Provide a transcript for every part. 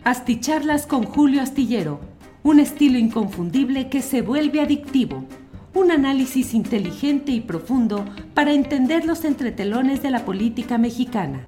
Asticharlas con Julio Astillero, un estilo inconfundible que se vuelve adictivo. Un análisis inteligente y profundo para entender los entretelones de la política mexicana.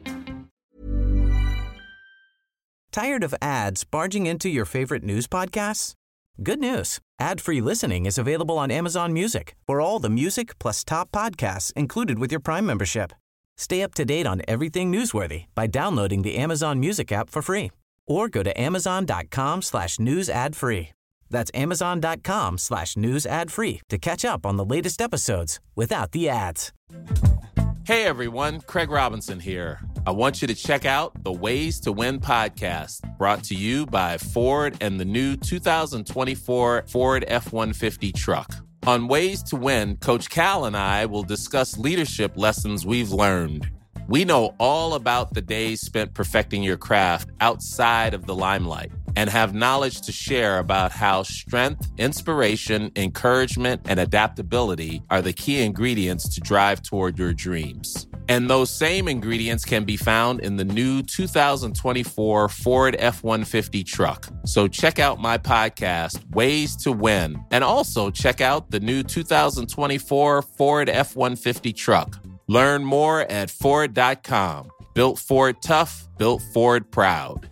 Tired of ads barging into your favorite news podcasts? Good news. Ad-free listening is available on Amazon Music for all the music plus top podcasts included with your Prime membership. Stay up to date on everything newsworthy by downloading the Amazon Music app for free or go to amazon.com/news ad free. That's amazon.com/news ad free to catch up on the latest episodes without the ads. Hey everyone, Craig Robinson here. I want you to check out the Ways to Win podcast, brought to you by Ford and the new 2024 Ford F-150 truck. On Ways to Win, Coach Cal and I will discuss leadership lessons we've learned. We know all about the days spent perfecting your craft outside of the limelight and have knowledge to share about how strength, inspiration, encouragement, and adaptability are the key ingredients to drive toward your dreams. And those same ingredients can be found in the new 2024 Ford F-150 truck. So check out my podcast, Ways to Win, and also check out the new 2024 Ford F-150 truck. Learn more at Ford.com. Built Ford tough, built Ford proud.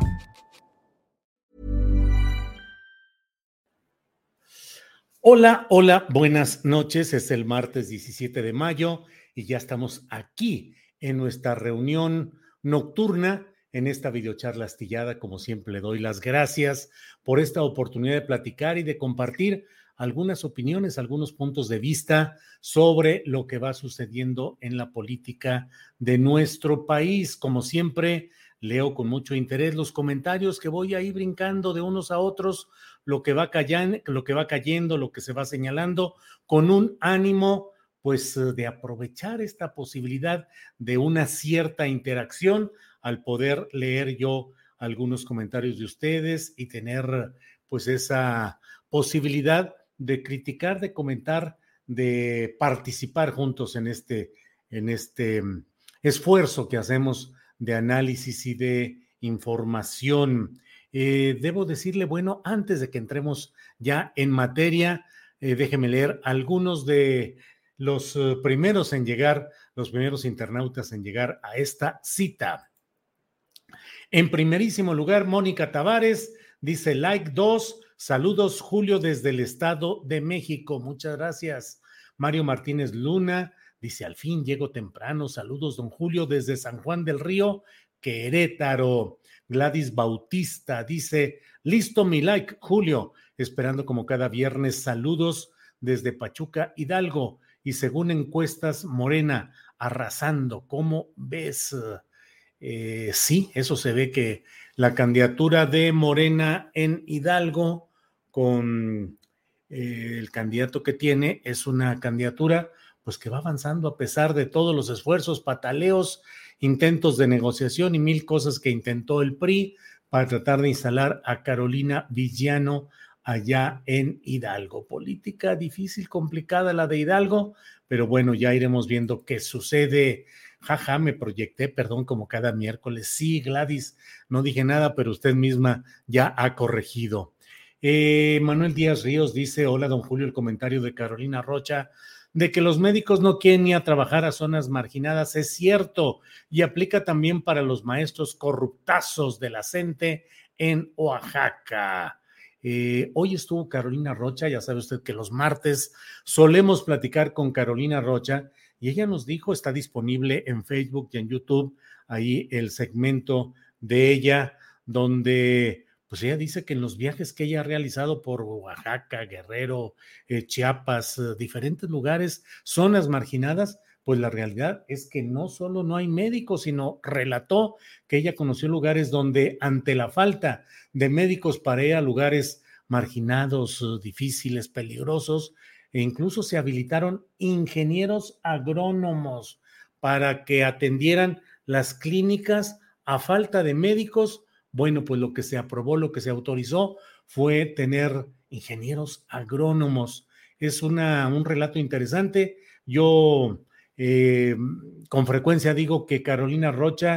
Hola, buenas noches. Es el martes 17 de mayo y ya estamos aquí en nuestra reunión nocturna, en esta videocharla astillada. Como siempre, le doy las gracias por esta oportunidad de platicar y de compartir algunas opiniones, algunos puntos de vista sobre lo que va sucediendo en la política de nuestro país. Como siempre, leo con mucho interés los comentarios que voy ahí brincando de unos a otros, lo que va cayendo, lo que se va señalando, con un ánimo pues de aprovechar esta posibilidad de una cierta interacción al poder leer yo algunos comentarios de ustedes y tener pues esa posibilidad de criticar, de comentar, de participar juntos en este esfuerzo que hacemos de análisis y de información. Debo decirle, bueno, antes de que entremos ya en materia, déjeme leer algunos de los primeros en llegar, los primeros internautas en llegar a esta cita. En primerísimo lugar, Mónica Tavares dice like 2, saludos Julio desde el Estado de México, muchas gracias. Mario Martínez Luna dice al fin llego temprano, saludos don Julio desde San Juan del Río, Querétaro. Gladys Bautista dice listo mi like Julio, esperando como cada viernes, saludos desde Pachuca, Hidalgo, y según encuestas Morena arrasando, ¿cómo ves? Sí, eso se ve que la candidatura de Morena en Hidalgo con el candidato que tiene es una candidatura pues que va avanzando a pesar de todos los esfuerzos, pataleos, intentos de negociación y mil cosas que intentó el PRI para tratar de instalar a Carolina Villano allá en Hidalgo. Política difícil, complicada la de Hidalgo, pero bueno, ya iremos viendo qué sucede. Jaja, me proyecté, perdón, como cada miércoles. Sí, Gladys, no dije nada, pero usted misma ya ha corregido. Manuel Díaz Ríos dice, hola, don Julio, el comentario de Carolina Rocha de que los médicos no quieren ir a trabajar a zonas marginadas es cierto y aplica también para los maestros corruptazos de la CENTE en Oaxaca. Hoy estuvo Carolina Rocha, ya sabe usted que los martes solemos platicar con Carolina Rocha y ella nos dijo, está disponible en Facebook y en YouTube, ahí el segmento de ella, donde pues ella dice que en los viajes que ella ha realizado por Oaxaca, Guerrero, Chiapas, diferentes lugares, zonas marginadas, pues la realidad es que no solo no hay médicos, sino relató que ella conoció lugares donde ante la falta de médicos para ir a lugares marginados, difíciles, peligrosos, e incluso se habilitaron ingenieros agrónomos para que atendieran las clínicas a falta de médicos. Bueno, pues lo que se aprobó, lo que se autorizó fue tener ingenieros agrónomos. Es un relato interesante. Yo con frecuencia digo que Carolina Rocha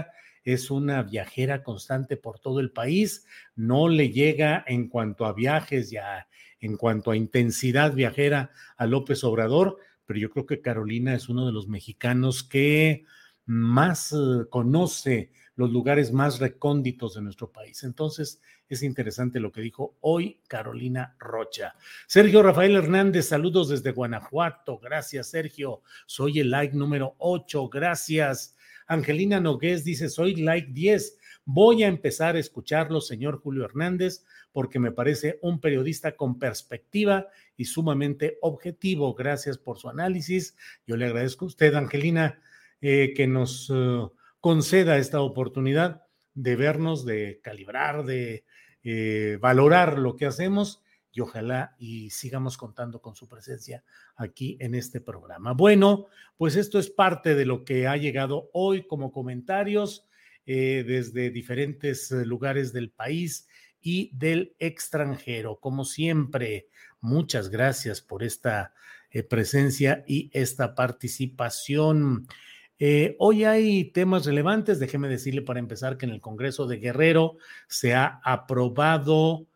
es una viajera constante por todo el país, no le llega en cuanto a viajes y en cuanto a intensidad viajera a López Obrador, pero yo creo que Carolina es uno de los mexicanos que más conoce los lugares más recónditos de nuestro país. Entonces, es interesante lo que dijo hoy Carolina Rocha. Sergio Rafael Hernández, saludos desde Guanajuato. Gracias, Sergio. Soy el like número 8. Gracias. Angelina Nogués dice, soy like 10. Voy a empezar a escucharlo, señor Julio Hernández, porque me parece un periodista con perspectiva y sumamente objetivo. Gracias por su análisis. Yo le agradezco a usted, Angelina, que nos conceda esta oportunidad de vernos, de calibrar, de valorar lo que hacemos y ojalá y sigamos contando con su presencia aquí en este programa. Bueno, pues esto es parte de lo que ha llegado hoy como comentarios desde diferentes lugares del país y del extranjero. Como siempre, muchas gracias por esta presencia y esta participación. Hoy hay temas relevantes. Déjeme decirle para empezar que en el Congreso de Guerrero se ha aprobado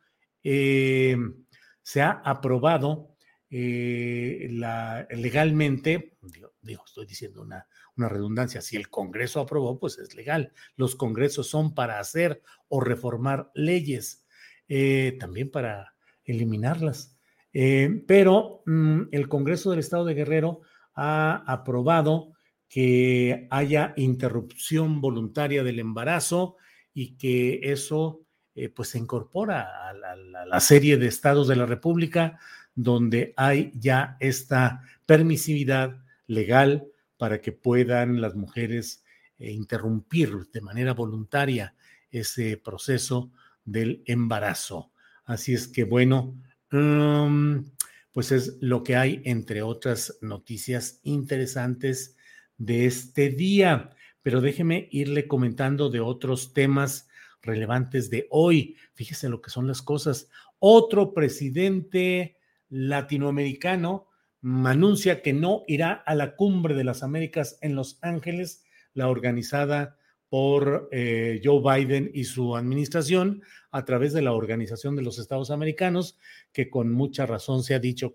legalmente, estoy diciendo una redundancia, si el Congreso aprobó, pues es legal. Los congresos son para hacer o reformar leyes, también para eliminarlas. Pero el Congreso del Estado de Guerrero ha aprobado que haya interrupción voluntaria del embarazo y que eso pues se incorpora a la serie de estados de la República donde hay ya esta permisividad legal para que puedan las mujeres interrumpir de manera voluntaria ese proceso del embarazo. Así es que bueno, pues es lo que hay, entre otras noticias interesantes de este día, pero déjeme irle comentando de otros temas relevantes de hoy. Fíjese lo que son las cosas. Otro presidente latinoamericano anuncia que no irá a la Cumbre de las Américas en Los Ángeles, la organizada por Joe Biden y su administración a través de la Organización de los Estados Americanos, que con mucha razón se ha dicho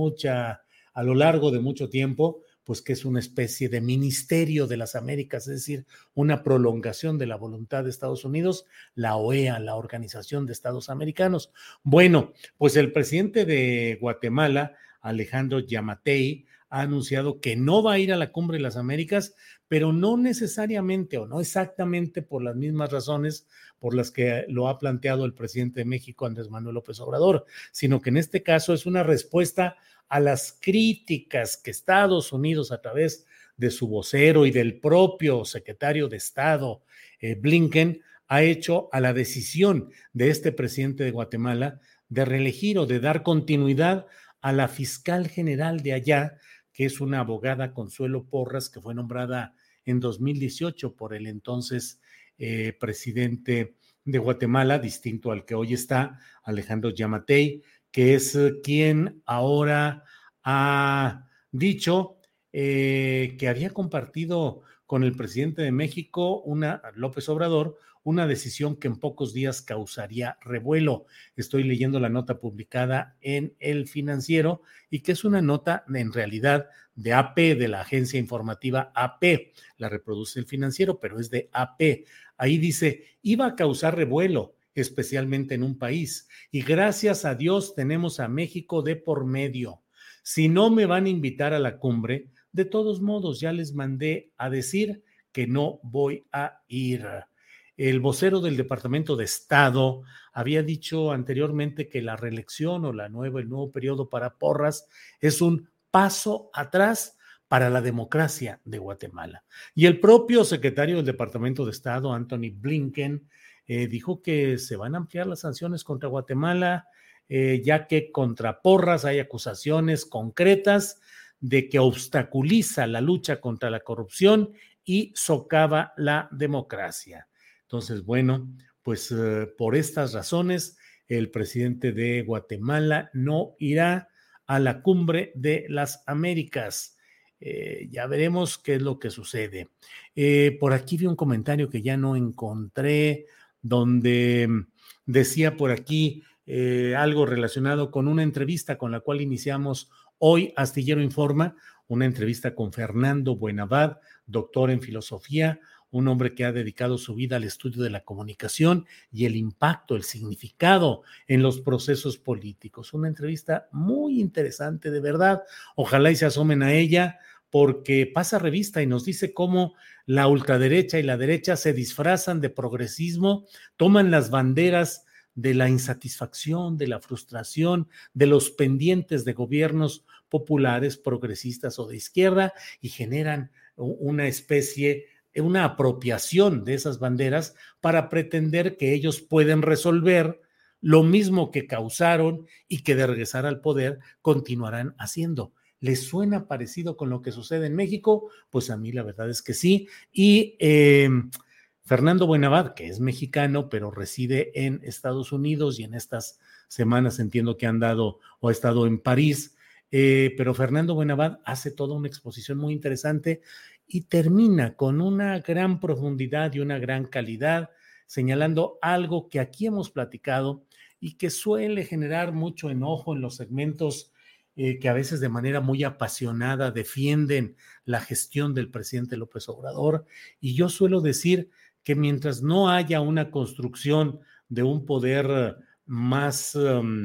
a lo largo de mucho tiempo, pues que es una especie de ministerio de las Américas, es decir, una prolongación de la voluntad de Estados Unidos, la OEA, la Organización de Estados Americanos. Bueno, pues el presidente de Guatemala, Alejandro Yamatei, ha anunciado que no va a ir a la Cumbre de las Américas, pero no necesariamente o no exactamente por las mismas razones por las que lo ha planteado el presidente de México, Andrés Manuel López Obrador, sino que en este caso es una respuesta a las críticas que Estados Unidos, a través de su vocero y del propio secretario de Estado, Blinken, ha hecho a la decisión de este presidente de Guatemala de reelegir o de dar continuidad a la fiscal general de allá, que es una abogada, Consuelo Porras, que fue nombrada en 2018 por el entonces presidente de Guatemala, distinto al que hoy está, Alejandro Yamatei, que es quien ahora ha dicho que había compartido con el presidente de México, López Obrador, una decisión que en pocos días causaría revuelo. Estoy leyendo la nota publicada en El Financiero y que es una nota en realidad de AP, de la agencia informativa AP. La reproduce El Financiero, pero es de AP. Ahí dice, iba a causar revuelo, especialmente en un país, y gracias a Dios tenemos a México de por medio. Si no me van a invitar a la cumbre, de todos modos ya les mandé a decir que no voy a ir. El vocero del Departamento de Estado había dicho anteriormente que la reelección o el nuevo periodo para Porras es un paso atrás para la democracia de Guatemala. Y el propio secretario del Departamento de Estado, Anthony Blinken, dijo que se van a ampliar las sanciones contra Guatemala, ya que contra Porras hay acusaciones concretas de que obstaculiza la lucha contra la corrupción y socava la democracia. Entonces, bueno, pues por estas razones, el presidente de Guatemala no irá a la Cumbre de las Américas. Ya veremos qué es lo que sucede. Por aquí vi un comentario que ya no encontré, donde decía por aquí algo relacionado con una entrevista con la cual iniciamos hoy Astillero Informa, una entrevista con Fernando Buenavad, doctor en filosofía, un hombre que ha dedicado su vida al estudio de la comunicación y el impacto, el significado en los procesos políticos. Una entrevista muy interesante, de verdad. Ojalá y se asomen a ella, porque pasa revista y nos dice cómo la ultraderecha y la derecha se disfrazan de progresismo, toman las banderas de la insatisfacción, de la frustración, de los pendientes de gobiernos populares, progresistas o de izquierda, y generan una especie, una apropiación de esas banderas para pretender que ellos pueden resolver lo mismo que causaron y que de regresar al poder continuarán haciendo. ¿Les suena parecido con lo que sucede en México? Pues a mí la verdad es que sí. Y Fernando Buenavad, que es mexicano, pero reside en Estados Unidos y en estas semanas entiendo que han dado o ha estado en París, pero Fernando Buenavad hace toda una exposición muy interesante y termina con una gran profundidad y una gran calidad, señalando algo que aquí hemos platicado y que suele generar mucho enojo en los segmentos que a veces de manera muy apasionada defienden la gestión del presidente López Obrador. Y yo suelo decir que mientras no haya una construcción de un poder más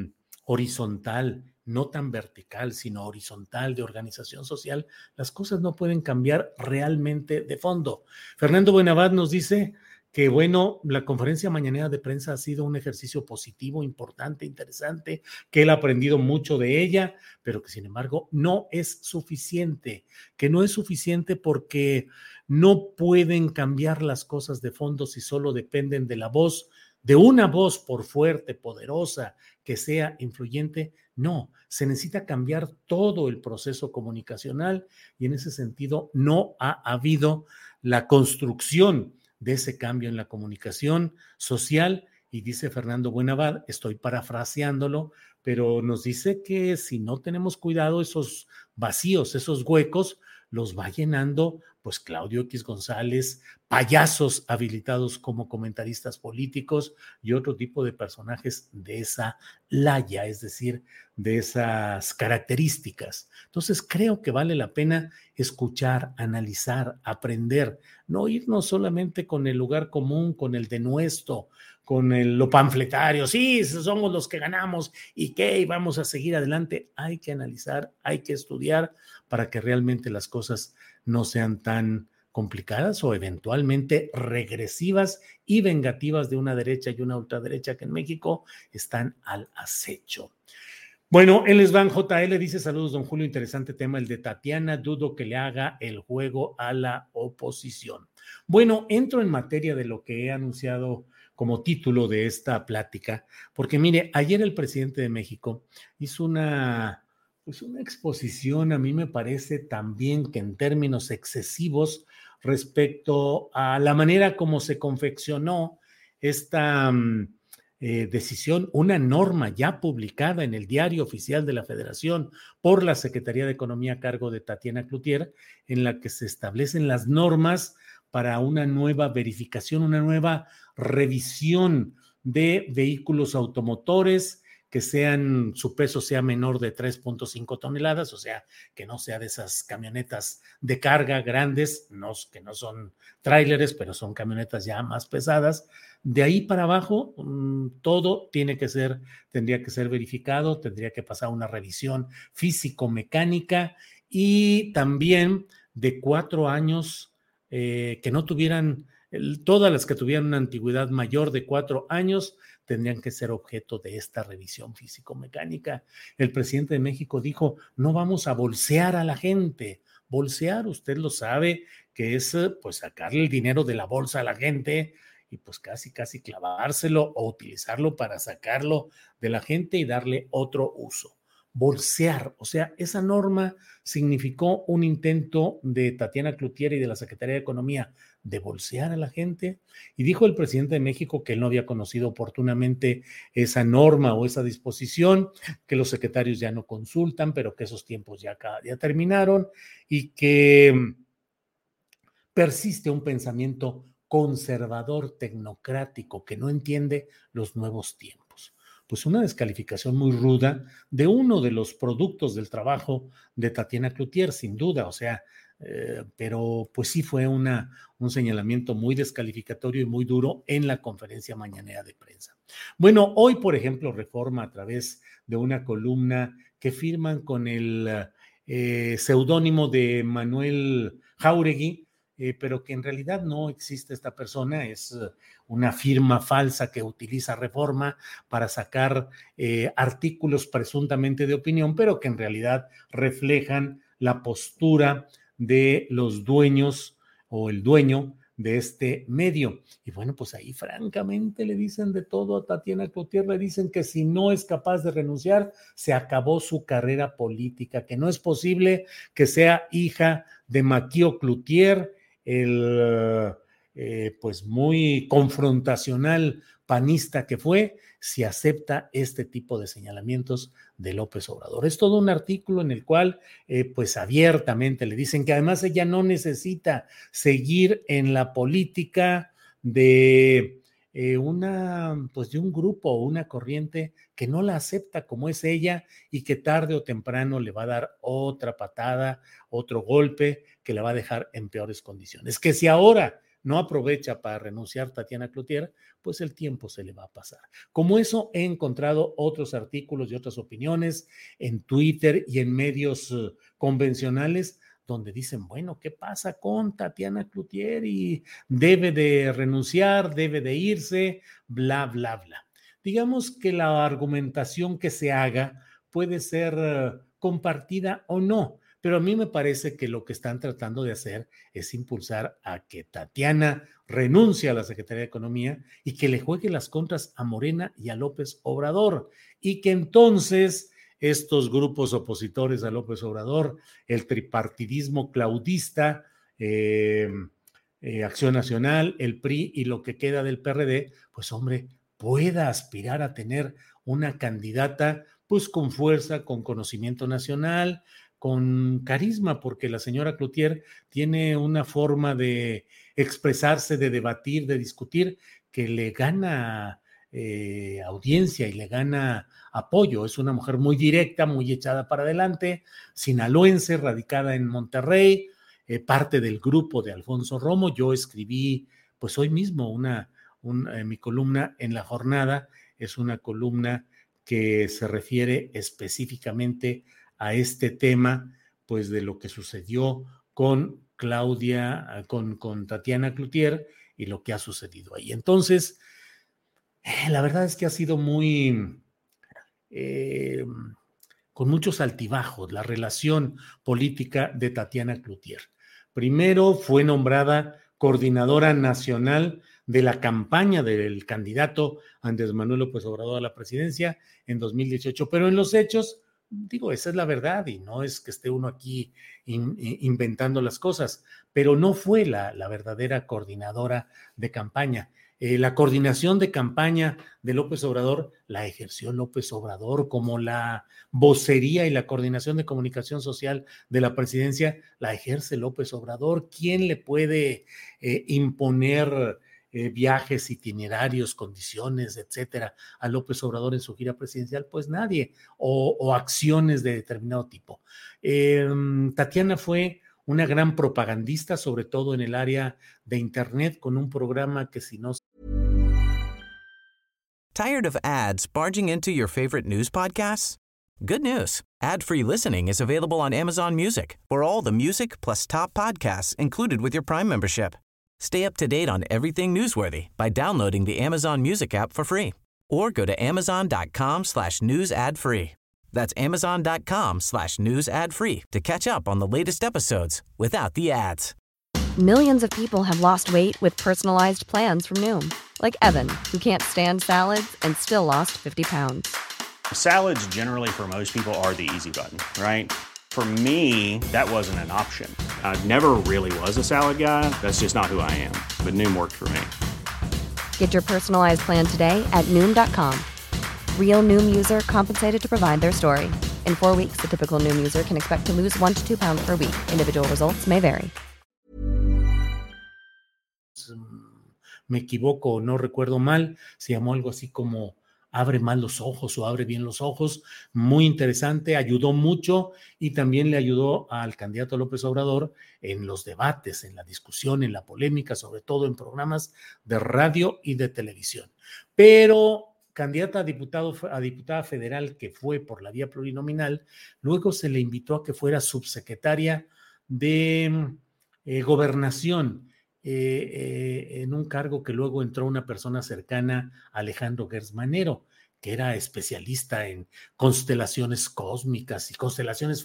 horizontal, no tan vertical, sino horizontal, de organización social, las cosas no pueden cambiar realmente de fondo. Fernando Buenavad nos dice que, bueno, la conferencia mañanera de prensa ha sido un ejercicio positivo, importante, interesante, que él ha aprendido mucho de ella, pero que sin embargo no es suficiente, que no es suficiente porque no pueden cambiar las cosas de fondo si solo dependen de la voz, de una voz por fuerte, poderosa, que sea influyente. No, se necesita cambiar todo el proceso comunicacional y en ese sentido no ha habido la construcción de ese cambio en la comunicación social. Y dice Fernando Buenavad, estoy parafraseándolo, pero nos dice que si no tenemos cuidado, esos vacíos, esos huecos, los va llenando pues Claudio X González, payasos habilitados como comentaristas políticos y otro tipo de personajes de esa laya, es decir, de esas características. Entonces creo que vale la pena escuchar, analizar, aprender, no irnos solamente con el lugar común, con el denuesto, con lo panfletario, sí, somos los que ganamos y qué, y vamos a seguir adelante. Hay que analizar, hay que estudiar para que realmente las cosas no sean tan complicadas o eventualmente regresivas y vengativas de una derecha y una ultraderecha que en México están al acecho. Bueno, él es Van JL, dice saludos, don Julio, interesante tema el de Tatiana, dudo que le haga el juego a la oposición. Bueno, entro en materia de lo que he anunciado como título de esta plática, porque mire, ayer el presidente de México hizo una exposición, a mí me parece también que en términos excesivos respecto a la manera como se confeccionó esta decisión, una norma ya publicada en el Diario Oficial de la Federación por la Secretaría de Economía a cargo de Tatiana Cloutier, en la que se establecen las normas para una nueva verificación, una nueva revisión de vehículos automotores que su peso sea menor de 3.5 toneladas, o sea, que no sea de esas camionetas de carga grandes, que no son tráileres, pero son camionetas ya más pesadas. De ahí para abajo, todo tendría que ser verificado, tendría que pasar una revisión físico-mecánica y también de 4 años que no tuvieran, todas las que tuvieran una antigüedad mayor de 4 años, tendrían que ser objeto de esta revisión físico-mecánica. El presidente de México dijo, no vamos a bolsear a la gente. Bolsear, usted lo sabe, que es pues sacarle el dinero de la bolsa a la gente y pues casi clavárselo o utilizarlo para sacarlo de la gente y darle otro uso. Bolsear, o sea, esa norma significó un intento de Tatiana Cloutier y de la Secretaría de Economía de bolsear a la gente. Y dijo el presidente de México que él no había conocido oportunamente esa norma o esa disposición, que los secretarios ya no consultan, pero que esos tiempos ya terminaron y que persiste un pensamiento conservador tecnocrático que no entiende los nuevos tiempos. Pues una descalificación muy ruda de uno de los productos del trabajo de Tatiana Cloutier, sin duda, o sea, pero pues sí fue un señalamiento muy descalificatorio y muy duro en la conferencia mañanera de prensa. Bueno, hoy, por ejemplo, Reforma, a través de una columna que firman con el seudónimo de Manuel Jáuregui, pero que en realidad no existe esta persona, es una firma falsa que utiliza Reforma para sacar artículos presuntamente de opinión, pero que en realidad reflejan la postura de los dueños o el dueño de este medio. Y bueno, pues ahí francamente le dicen de todo a Tatiana Cloutier, le dicen que si no es capaz de renunciar, se acabó su carrera política, que no es posible que sea hija de Maquio Cloutier, el pues muy confrontacional panista que fue, si acepta este tipo de señalamientos de López Obrador. Es todo un artículo en el cual pues abiertamente le dicen que además ella no necesita seguir en la política de de un grupo o una corriente que no la acepta como es ella y que tarde o temprano le va a dar otra patada, otro golpe que la va a dejar en peores condiciones. Que si ahora no aprovecha para renunciar Tatiana Cloutier, pues el tiempo se le va a pasar. Como eso he encontrado otros artículos y otras opiniones en Twitter y en medios convencionales donde dicen, bueno, ¿qué pasa con Tatiana Cloutier? Y debe de renunciar, debe de irse, bla, bla, bla. Digamos que la argumentación que se haga puede ser compartida o no, pero a mí me parece que lo que están tratando de hacer es impulsar a que Tatiana renuncie a la Secretaría de Economía y que le juegue las contras a Morena y a López Obrador, y que entonces estos grupos opositores a López Obrador, el tripartidismo claudista, Acción Nacional, el PRI y lo que queda del PRD, pues hombre, pueda aspirar a tener una candidata pues con fuerza, con conocimiento nacional, con carisma, porque la señora Cloutier tiene una forma de expresarse, de debatir, de discutir, que le gana audiencia y le gana apoyo. Es una mujer muy directa, muy echada para adelante, sinaloense, radicada en Monterrey, parte del grupo de Alfonso Romo. Yo escribí, pues hoy mismo, mi columna en La Jornada, es una columna que se refiere específicamente a este tema, pues de lo que sucedió con con Tatiana Cloutier y lo que ha sucedido ahí. Entonces, la verdad es que ha sido con muchos altibajos la relación política de Tatiana Cloutier. Primero fue nombrada coordinadora nacional de la campaña del candidato Andrés Manuel López Obrador a la presidencia en 2018, pero en los hechos, digo, esa es la verdad y no es que esté uno aquí inventando las cosas, pero no fue la verdadera coordinadora de campaña. La coordinación de campaña de López Obrador la ejerció López Obrador, como la vocería y la coordinación de comunicación social de la presidencia la ejerce López Obrador. ¿Quién le puede imponer viajes, itinerarios, condiciones, etcétera, a López Obrador en su gira presidencial? Pues nadie, o acciones de determinado tipo. Tatiana fue una gran propagandista, sobre todo en el área de Internet, con un programa que si no... Tired of ads barging into your favorite news podcasts? Good news. Ad-free listening is available on Amazon Music for all the music plus top podcasts included with your Prime membership. Stay up to date on everything newsworthy by downloading the Amazon Music app for free or go to amazon.com/news ad free. That's amazon.com/news ad free to catch up on the latest episodes without the ads. Millions of people have lost weight with personalized plans from Noom, like Evan, who can't stand salads and still lost 50 pounds. Salads generally for most people are the easy button, right? For me, that wasn't an option. I never really was a salad guy. That's just not who I am. But Noom worked for me. Get your personalized plan today at Noom.com. Real Noom user compensated to provide their story. In 4 weeks, the typical Noom user can expect to lose 1 to 2 pounds per week. Individual results may vary. Me equivoco o no recuerdo mal, se llamó algo así como Abre mal los ojos o Abre bien los ojos. Muy interesante, ayudó mucho y también le ayudó al candidato López Obrador en los debates, en la discusión, en la polémica, sobre todo en programas de radio y de televisión. Pero candidata a diputada federal que fue por la vía plurinominal, luego se le invitó a que fuera subsecretaria de Gobernación, en un cargo que luego entró una persona cercana a Alejandro Gertz Manero, que era especialista en constelaciones cósmicas y constelaciones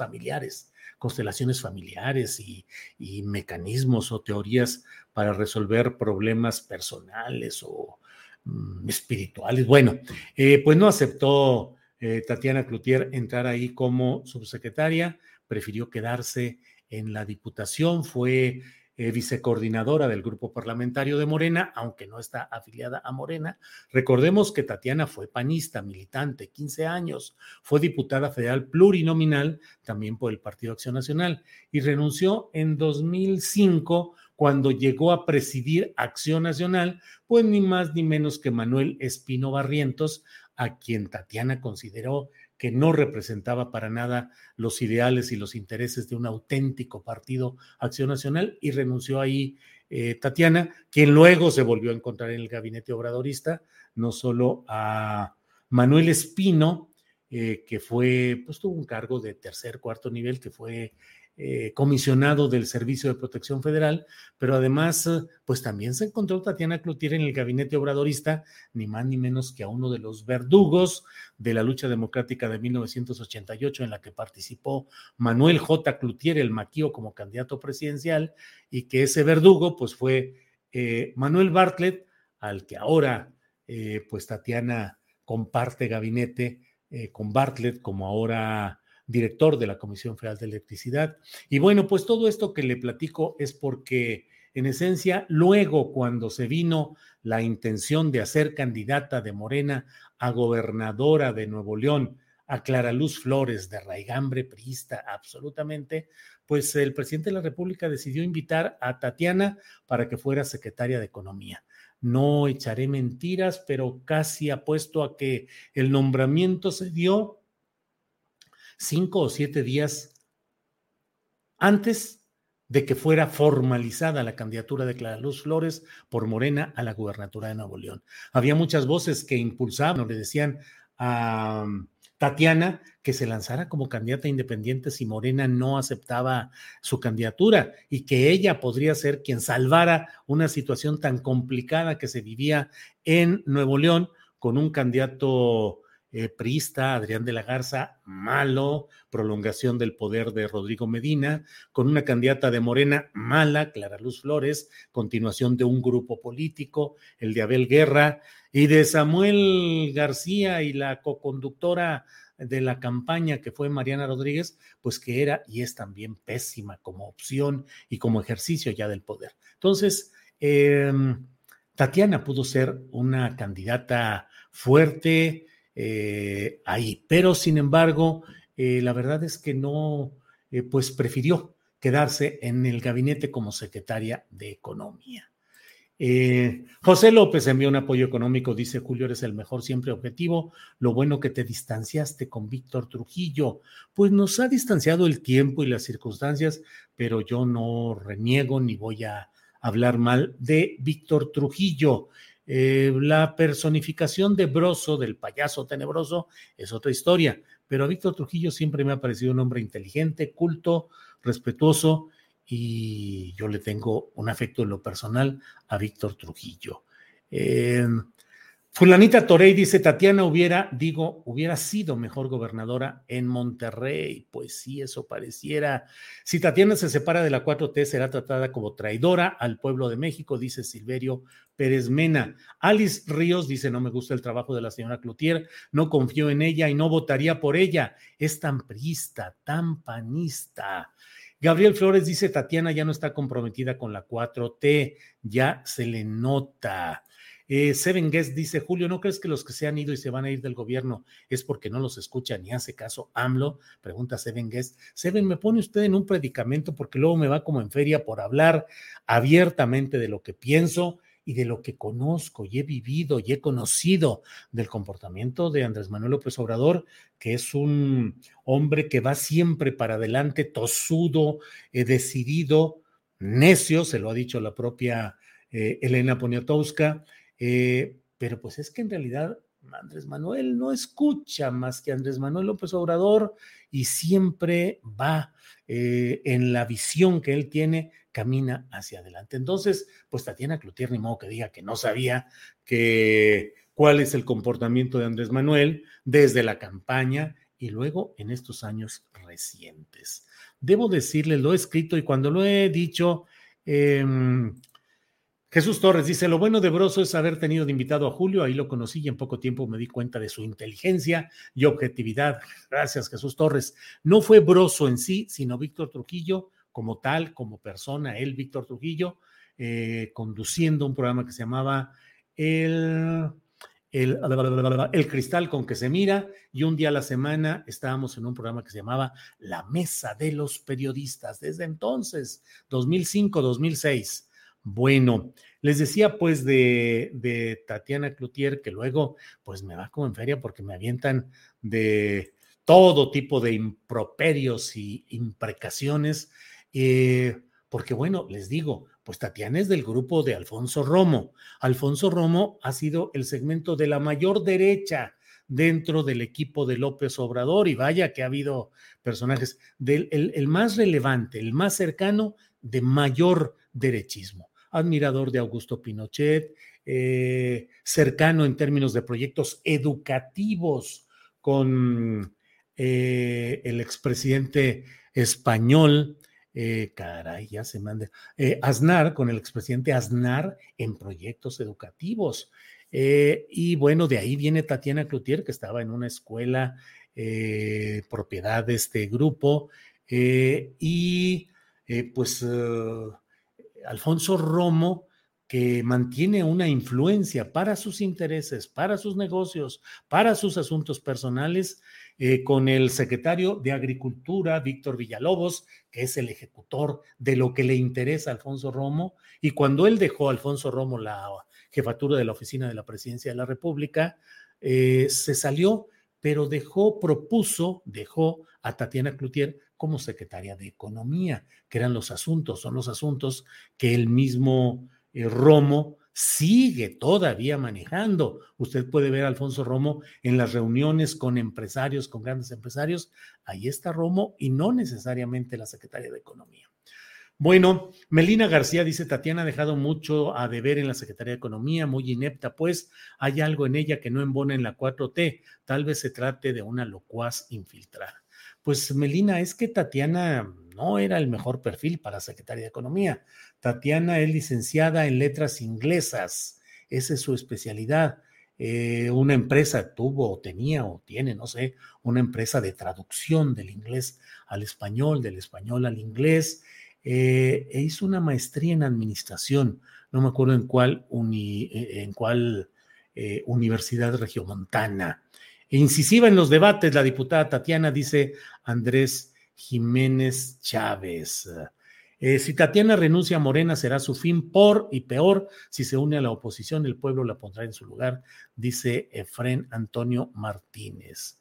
familiares y mecanismos o teorías para resolver problemas personales o espirituales. Bueno, pues no aceptó Tatiana Cloutier entrar ahí como subsecretaria, prefirió quedarse en la diputación, fue vicecoordinadora del grupo parlamentario de Morena, aunque no está afiliada a Morena. Recordemos que Tatiana fue panista, militante, 15 años, fue diputada federal plurinominal, también por el Partido Acción Nacional, y renunció en 2005 cuando llegó a presidir Acción Nacional, pues ni más ni menos que Manuel Espino Barrientos, a quien Tatiana consideró que no representaba para nada los ideales y los intereses de un auténtico partido Acción Nacional, y renunció ahí Tatiana, quien luego se volvió a encontrar en el gabinete obradorista, no solo a Manuel Espino, que fue, pues tuvo un cargo de tercer, cuarto nivel, que fue comisionado del Servicio de Protección Federal, pero además, pues también se encontró Tatiana Cloutier en el gabinete obradorista, ni más ni menos que a uno de los verdugos de la lucha democrática de 1988, en la que participó Manuel J. Cloutier, el Maquío, como candidato presidencial, y que ese verdugo, pues fue Manuel Bartlett, al que ahora, pues Tatiana comparte gabinete con Bartlett, como ahora director de la Comisión Federal de Electricidad. Y bueno, pues todo esto que le platico es porque, en esencia, luego cuando se vino la intención de hacer candidata de Morena a gobernadora de Nuevo León, a Clara Luz Flores, de raigambre priista absolutamente, pues el presidente de la República decidió invitar a Tatiana para que fuera secretaria de Economía. No echaré mentiras, pero casi apuesto a que el nombramiento se dio 5 o 7 días antes de que fuera formalizada la candidatura de Clara Luz Flores por Morena a la gubernatura de Nuevo León. Había muchas voces que impulsaban o le decían a Tatiana que se lanzara como candidata independiente si Morena no aceptaba su candidatura, y que ella podría ser quien salvara una situación tan complicada que se vivía en Nuevo León con un candidato priista, Adrián de la Garza, malo, prolongación del poder de Rodrigo Medina, con una candidata de Morena mala, Clara Luz Flores, continuación de un grupo político, el de Abel Guerra, y de Samuel García y la coconductora de la campaña, que fue Mariana Rodríguez, pues que era y es también pésima como opción y como ejercicio ya del poder. Entonces, Tatiana pudo ser una candidata fuerte ahí, pero sin embargo, la verdad es que no, pues prefirió quedarse en el gabinete como secretaria de Economía. José López envió un apoyo económico, dice: Julio, eres el mejor, siempre objetivo, lo bueno que te distanciaste con Víctor Trujillo. Pues nos ha distanciado el tiempo y las circunstancias, pero yo no reniego ni voy a hablar mal de Víctor Trujillo. La personificación de Broso, del payaso tenebroso, es otra historia, pero a Víctor Trujillo siempre me ha parecido un hombre inteligente, culto, respetuoso, y yo le tengo un afecto en lo personal a Víctor Trujillo. Fulanita Torey dice: Tatiana hubiera sido mejor gobernadora en Monterrey. Pues sí, eso pareciera. Si Tatiana se separa de la 4T, será tratada como traidora al pueblo de México, dice Silverio Pérez Mena. Alice Ríos dice, no me gusta el trabajo de la señora Cloutier, no confío en ella y no votaría por ella. Es tan priista, tan panista. Gabriel Flores dice, Tatiana ya no está comprometida con la 4T, ya se le nota. Seven Guest dice, Julio, ¿no crees que los que se han ido y se van a ir del gobierno es porque no los escucha ni hace caso AMLO? Pregunta Seven Guest. Seven, me pone usted en un predicamento porque luego me va como en feria por hablar abiertamente de lo que pienso y de lo que conozco y he vivido y he conocido del comportamiento de Andrés Manuel López Obrador, que es un hombre que va siempre para adelante, tosudo, decidido, necio, se lo ha dicho la propia Elena Poniatowska, pero pues es que en realidad Andrés Manuel no escucha más que Andrés Manuel López Obrador y siempre va en la visión que él tiene, camina hacia adelante. Entonces, pues Tatiana Cloutier ni modo que diga que no sabía cuál es el comportamiento de Andrés Manuel desde la campaña y luego en estos años recientes. Debo decirles, lo he escrito y cuando lo he dicho, Jesús Torres dice, lo bueno de Broso es haber tenido de invitado a Julio, ahí lo conocí y en poco tiempo me di cuenta de su inteligencia y objetividad. Gracias, Jesús Torres. No fue Broso en sí, sino Víctor Trujillo como tal, como persona, él, Víctor Trujillo, conduciendo un programa que se llamaba El Cristal con que se mira, y un día a la semana estábamos en un programa que se llamaba La Mesa de los Periodistas, desde entonces, 2005, 2006. Bueno, les decía pues de Tatiana Cloutier, que luego pues me va como en feria porque me avientan de todo tipo de improperios y imprecaciones, porque bueno, les digo, pues Tatiana es del grupo de Alfonso Romo. Alfonso Romo ha sido el segmento de la mayor derecha dentro del equipo de López Obrador, y vaya que ha habido personajes el más relevante, el más cercano, de mayor derechismo. Admirador de Augusto Pinochet, cercano en términos de proyectos educativos con el expresidente español, caray, ya se manda, Aznar, con el expresidente Aznar en proyectos educativos. Y bueno, de ahí viene Tatiana Cloutier, que estaba en una escuela propiedad de este grupo, pues Alfonso Romo, que mantiene una influencia para sus intereses, para sus negocios, para sus asuntos personales, con el secretario de Agricultura, Víctor Villalobos, que es el ejecutor de lo que le interesa a Alfonso Romo, y cuando él dejó a Alfonso Romo la jefatura de la oficina de la Presidencia de la República, se salió, pero dejó a Tatiana Cloutier como secretaria de Economía, que son los asuntos que el mismo Romo sigue todavía manejando. Usted puede ver a Alfonso Romo en las reuniones con empresarios, con grandes empresarios, ahí está Romo y no necesariamente la secretaria de Economía. Bueno, Melina García dice, Tatiana ha dejado mucho a deber en la Secretaría de Economía, muy inepta, pues hay algo en ella que no embona en la 4T, tal vez se trate de una locuaz infiltrada. Pues Melina, es que Tatiana no era el mejor perfil para Secretaría de Economía. Tatiana es licenciada en letras inglesas, esa es su especialidad. Una empresa tenía o tiene, no sé, una empresa de traducción del inglés al español, del español al inglés. Hizo una maestría en administración, no me acuerdo en cuál universidad regiomontana. Incisiva en los debates, la diputada Tatiana, dice Andrés Jiménez Chávez. Si Tatiana renuncia a Morena, será su fin, y peor, si se une a la oposición, el pueblo la pondrá en su lugar, dice Efrén Antonio Martínez.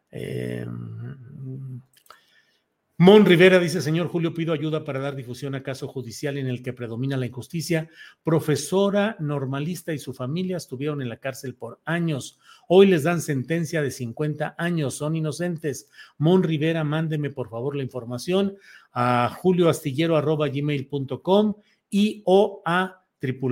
Mon Rivera dice, señor Julio, pido ayuda para dar difusión a caso judicial en el que predomina la injusticia. Profesora normalista y su familia estuvieron en la cárcel por años. Hoy les dan sentencia de 50 años. Son inocentes. Mon Rivera, mándeme por favor la información a julioastillero@gmail.com y o a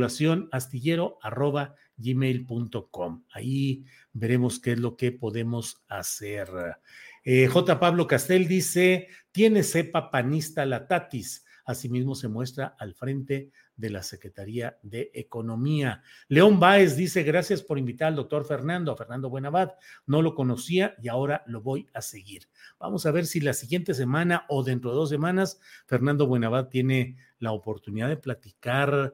tripulacionastillero@gmail.com. Ahí veremos qué es lo que podemos hacer. J. Pablo Castel dice, tiene cepa panista la Tatis, asimismo se muestra al frente de la Secretaría de Economía. León Báez dice, gracias por invitar al doctor Fernando, a Fernando Buenabad. No lo conocía y ahora lo voy a seguir. Vamos a ver si la siguiente semana o dentro de 2 semanas Fernando Buenabad tiene la oportunidad de platicar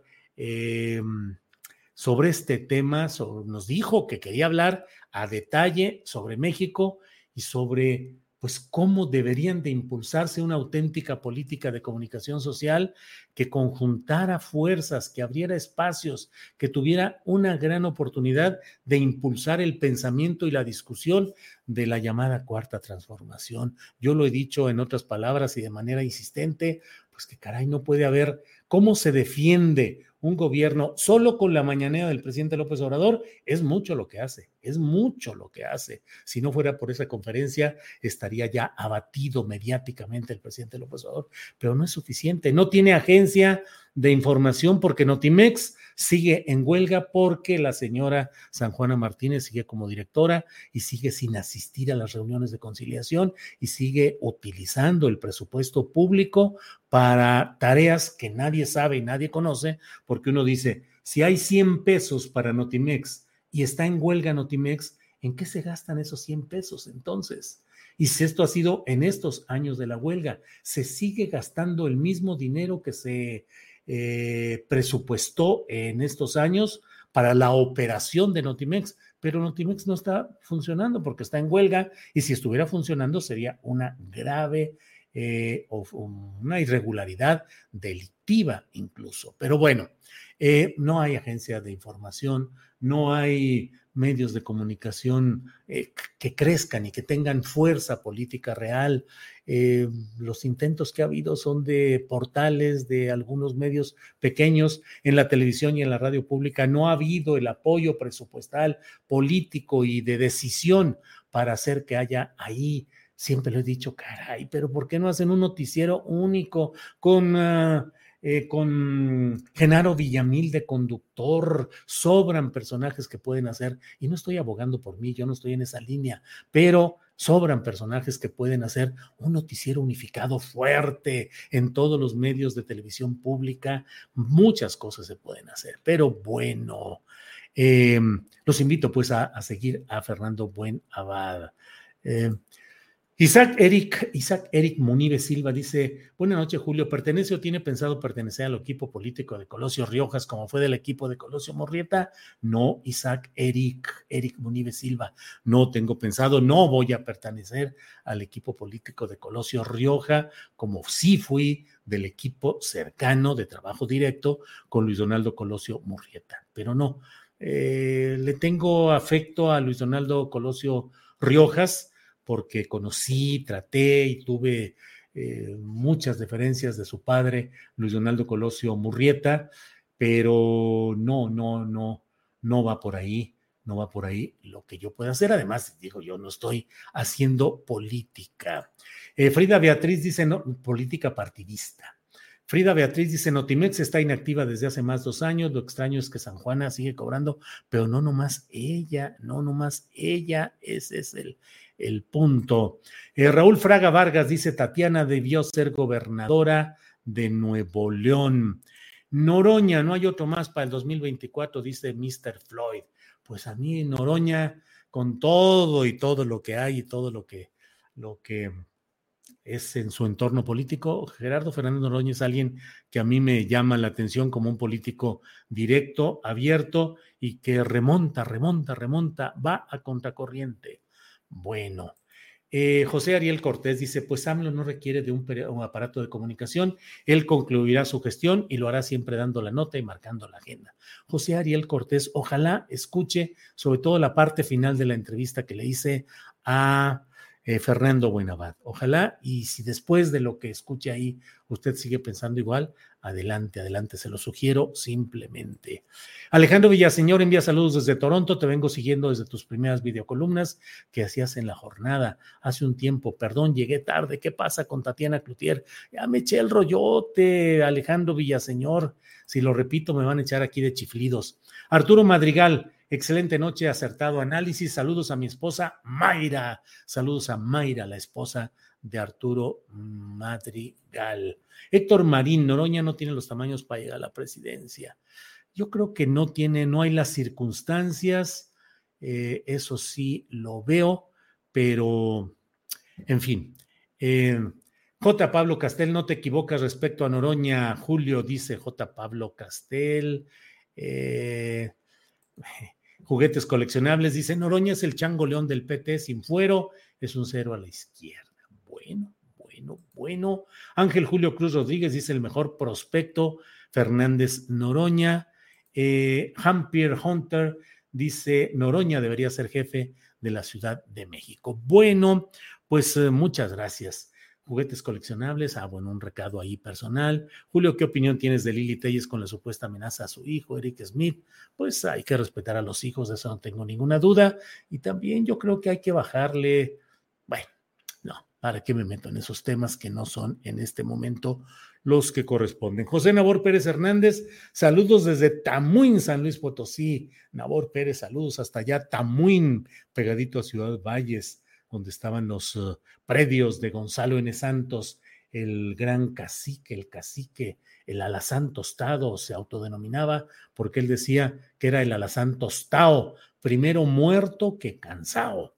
sobre este tema. Nos dijo que quería hablar a detalle sobre México y sobre pues cómo deberían de impulsarse una auténtica política de comunicación social que conjuntara fuerzas, que abriera espacios, que tuviera una gran oportunidad de impulsar el pensamiento y la discusión de la llamada Cuarta Transformación. Yo lo he dicho en otras palabras y de manera insistente, pues que caray, no puede haber cómo se defiende un gobierno solo con la mañanera del presidente López Obrador. Es mucho lo que hace, es mucho lo que hace. Si no fuera por esa conferencia, estaría ya abatido mediáticamente el presidente López Obrador, pero no es suficiente. No tiene agencia de información porque Notimex sigue en huelga porque la señora San Juana Martínez sigue como directora y sigue sin asistir a las reuniones de conciliación y sigue utilizando el presupuesto público para tareas que nadie sabe y nadie conoce, porque uno dice, si hay 100 pesos para Notimex y está en huelga Notimex, ¿en qué se gastan esos 100 pesos entonces? Y si esto ha sido en estos años de la huelga, se sigue gastando el mismo dinero que se presupuestó en estos años para la operación de Notimex, pero Notimex no está funcionando porque está en huelga y si estuviera funcionando sería una grave o una irregularidad delictiva incluso. Pero bueno, no hay agencia de información, no hay medios de comunicación que crezcan y que tengan fuerza política real. Los intentos que ha habido son de portales, de algunos medios pequeños en la televisión y en la radio pública. No ha habido el apoyo presupuestal, político y de decisión para hacer que haya ahí. Siempre lo he dicho, caray, pero ¿por qué no hacen un noticiero único con Genaro Villamil de conductor? Sobran personajes que pueden hacer, y no estoy abogando por mí, yo no estoy en esa línea, pero sobran personajes que pueden hacer un noticiero unificado fuerte en todos los medios de televisión pública. Muchas cosas se pueden hacer, pero bueno, los invito pues a seguir a Fernando Buenabad. Isaac Eric Munive Silva dice, buenas noches Julio, ¿pertenece o tiene pensado pertenecer al equipo político de Colosio Riojas como fue del equipo de Colosio Murrieta? No, Isaac Eric Munive Silva, no tengo pensado, no voy a pertenecer al equipo político de Colosio Rioja como sí fui del equipo cercano de trabajo directo con Luis Donaldo Colosio Murrieta, pero no, le tengo afecto a Luis Donaldo Colosio Riojas porque conocí, traté y tuve muchas deferencias de su padre, Luis Donaldo Colosio Murrieta, pero no va por ahí, no va por ahí lo que yo pueda hacer. Además, digo, yo no estoy haciendo política. Frida Beatriz dice, no, política partidista. Frida Beatriz dice, Notimex está inactiva desde hace más de 2 años, lo extraño es que San Juana sigue cobrando, pero no nomás ella, ese es el punto. Raúl Fraga Vargas dice, Tatiana debió ser gobernadora de Nuevo León. Noroña, no hay otro más para el 2024, dice Mr. Floyd. Pues a mí Noroña, con todo y todo lo que hay y todo lo que es en su entorno político, Gerardo Fernández Noroña es alguien que a mí me llama la atención como un político directo, abierto y que remonta, va a contracorriente. Bueno, José Ariel Cortés dice, pues AMLO no requiere de un aparato de comunicación, él concluirá su gestión y lo hará siempre dando la nota y marcando la agenda. José Ariel Cortés, ojalá escuche sobre todo la parte final de la entrevista que le hice a Fernando Buenabad. Ojalá, y si después de lo que escuche ahí usted sigue pensando igual, adelante, se lo sugiero simplemente. Alejandro Villaseñor envía saludos desde Toronto, te vengo siguiendo desde tus primeras videocolumnas que hacías en La Jornada hace un tiempo. Perdón, llegué tarde, ¿qué pasa con Tatiana Cloutier? Ya me eché el rollote, Alejandro Villaseñor, si lo repito me van a echar aquí de chiflidos. Arturo Madrigal, excelente noche, acertado análisis. Saludos a mi esposa Mayra. Saludos a Mayra, la esposa de Arturo Madrigal. Héctor Marín, Noroña no tiene los tamaños para llegar a la presidencia. Yo creo que no hay las circunstancias, eso sí lo veo, pero en fin. J. Pablo Castel, no te equivocas respecto a Noroña, Julio, dice J. Pablo Castel. Juguetes coleccionables, dice Noroña es el Chango León del PT sin fuero, es un cero a la izquierda. Bueno. Ángel Julio Cruz Rodríguez dice el mejor prospecto, Fernández Noroña. Hampier Hunter dice Noroña debería ser jefe de la Ciudad de México. Bueno, pues muchas gracias. Juguetes coleccionables, bueno, un recado ahí personal. Julio, ¿qué opinión tienes de Lili Telles con la supuesta amenaza a su hijo, Eric Smith? Pues hay que respetar a los hijos, de eso no tengo ninguna duda. Y también yo creo que hay que bajarle, bueno, no, ¿para qué me meto en esos temas que no son en este momento los que corresponden? José Nabor Pérez Hernández, saludos desde Tamuín, San Luis Potosí. Nabor Pérez, saludos hasta allá, Tamuín, pegadito a Ciudad Valles, donde estaban los predios de Gonzalo N. Santos, el gran cacique, el alazán tostado, se autodenominaba, porque él decía que era el alazán tostado, primero muerto que cansado.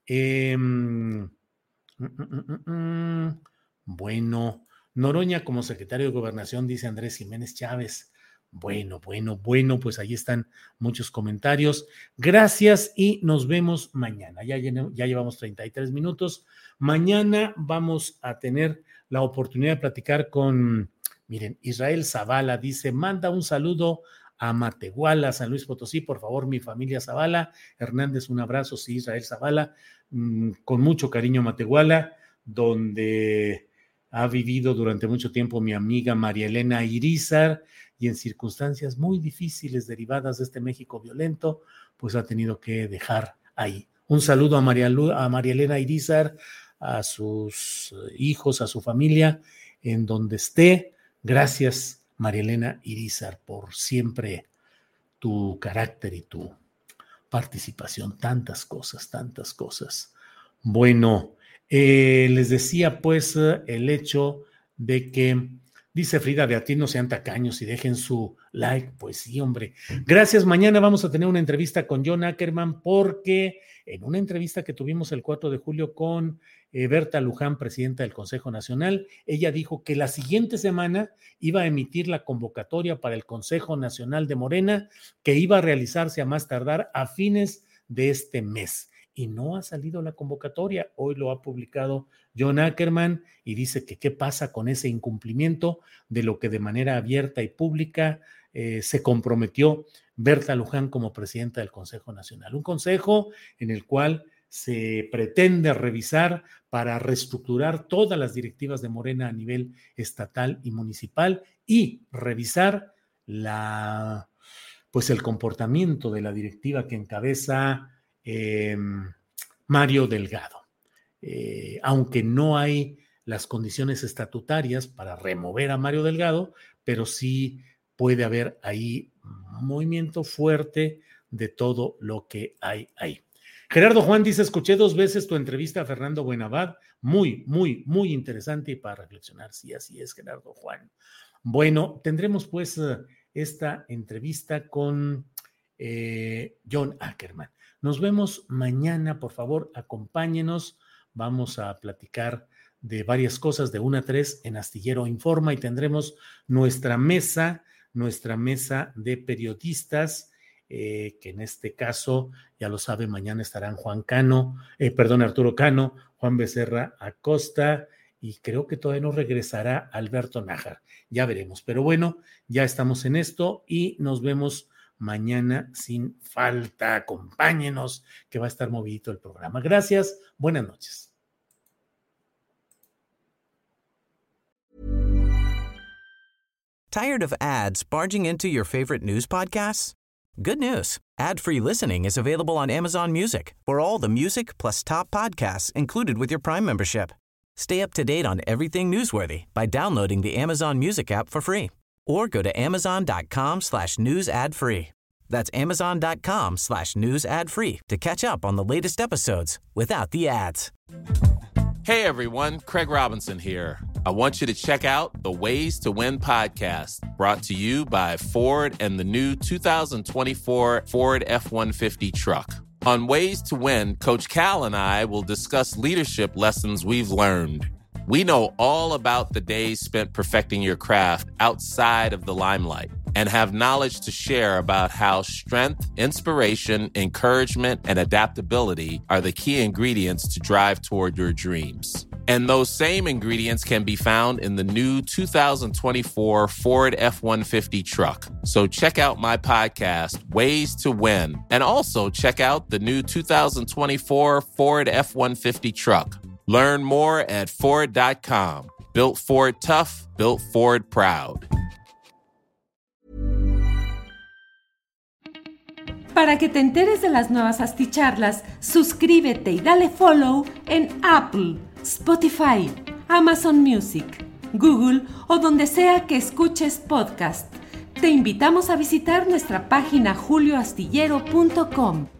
Bueno, Noroña como secretario de Gobernación, dice Andrés Jiménez Chávez. Bueno, pues ahí están muchos comentarios. Gracias y nos vemos mañana. Ya llevamos 33 minutos. Mañana vamos a tener la oportunidad de platicar con, miren, Israel Zavala dice, manda un saludo a Matehuala, San Luis Potosí, por favor, mi familia Zavala. Hernández, un abrazo, sí, Israel Zavala, con mucho cariño Matehuala, donde ha vivido durante mucho tiempo mi amiga María Elena Irizar, y en circunstancias muy difíciles derivadas de este México violento, pues ha tenido que dejar ahí. Un saludo a María Elena Irizar, a sus hijos, a su familia, en donde esté. Gracias, María Elena Irizar, por siempre tu carácter y tu participación. Tantas cosas. Bueno, les decía pues el hecho de que dice Frida Beatriz, no sean tacaños y dejen su like. Pues sí, hombre. Gracias. Mañana vamos a tener una entrevista con John Ackerman, porque en una entrevista que tuvimos el 4 de julio con Berta Luján, presidenta del Consejo Nacional, ella dijo que la siguiente semana iba a emitir la convocatoria para el Consejo Nacional de Morena, que iba a realizarse a más tardar a fines de este mes. Y no ha salido la convocatoria. Hoy lo ha publicado John Ackerman y dice que qué pasa con ese incumplimiento de lo que de manera abierta y pública se comprometió Berta Luján como presidenta del Consejo Nacional. Un consejo en el cual se pretende revisar para reestructurar todas las directivas de Morena a nivel estatal y municipal y revisar pues el comportamiento de la directiva que encabeza Mario Delgado. Aunque no hay las condiciones estatutarias para remover a Mario Delgado, pero sí puede haber ahí un movimiento fuerte de todo lo que hay ahí. Gerardo Juan dice, escuché 2 veces tu entrevista a Fernando Buenabad, muy interesante y para reflexionar. Sí, así es, Gerardo Juan. Bueno, tendremos pues esta entrevista con John Ackerman. Nos vemos mañana, por favor, acompáñenos. Vamos a platicar de varias cosas de 1 a 3 en Astillero Informa y tendremos nuestra mesa de periodistas, que en este caso, ya lo sabe, mañana estarán Arturo Cano, Juan Becerra Acosta, y creo que todavía no regresará Alberto Nájar. Ya veremos, pero bueno, ya estamos en esto y nos vemos mañana sin falta. Acompáñenos, que va a estar movidito el programa. Gracias, buenas noches. Tired of ads barging into your favorite news podcasts? Good news. Ad-free listening is available on Amazon Music for all the music plus top podcasts included with your Prime membership. Stay up to date on everything newsworthy by downloading the Amazon Music app for free or go to amazon.com/news ad free. That's amazon.com/news ad free to catch up on the latest episodes without the ads. Hey everyone, Craig Robinson here. I want you to check out the Ways to Win podcast, brought to you by Ford and the new 2024 Ford F-150 truck. On Ways to Win, Coach Cal and I will discuss leadership lessons we've learned. We know all about the days spent perfecting your craft outside of the limelight and have knowledge to share about how strength, inspiration, encouragement, and adaptability are the key ingredients to drive toward your dreams. And those same ingredients can be found in the new 2024 Ford F-150 truck. So check out my podcast, Ways to Win, and also check out the new 2024 Ford F-150 truck. Learn more at Ford.com. Built Ford tough, built Ford proud. Para que te enteres de las nuevas asticharlas, suscríbete y dale follow en Apple, Spotify, Amazon Music, Google o donde sea que escuches podcast. Te invitamos a visitar nuestra página julioastillero.com.